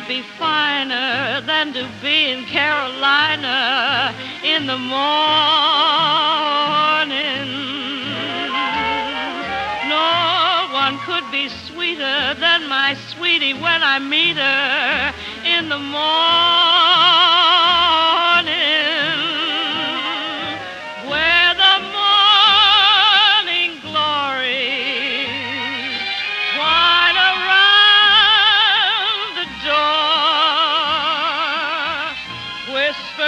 could be finer than to be in Carolina in the morning. No one could be sweeter than my sweetie when I meet her in the morning. Where the morning glories twine around the door, whisper